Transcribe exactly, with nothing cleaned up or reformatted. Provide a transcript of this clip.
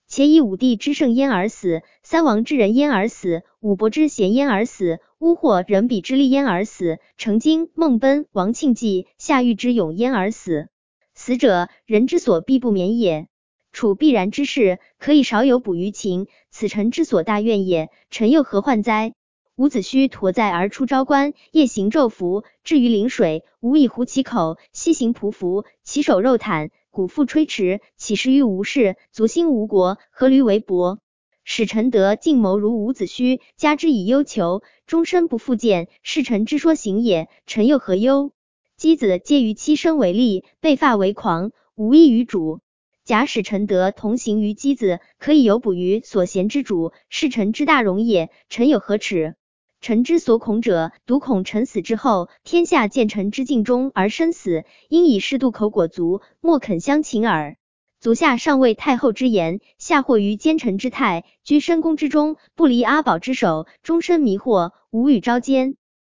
且以武帝之盛焉而死，三王之仁焉而死，武伯之贤焉而死，巫霍人比之利焉而死，成经、孟贲、王庆忌、夏禹之勇焉而死。死者，人之所必不免也。处必然之事，可以少有补于秦，此臣之所大怨也。臣又何患哉？伍子胥驮载而出昭关，夜行昼伏，至于陵水，吾以狐其口，西行匍匐，其手肉袒，鼓腹吹驰，岂是欲无事，足兴无国，何驴为帛？使臣得尽谋如伍子胥，加之以忧裘，终身不复见，是臣之说行也。臣又何忧？箕子皆于妻生为利，被发为狂，无益于主。假使臣得同行于箕子，可以有补于所贤之主，是臣之大荣也。臣有何耻？臣之所恐者，独恐臣死之后，天下见臣之尽忠而身死，因以是渡口裹足，莫肯相请耳。足下上谓太后之言，下惑于奸臣之态，居深宫之中，不离阿宝之手，终身迷惑，无与朝奸。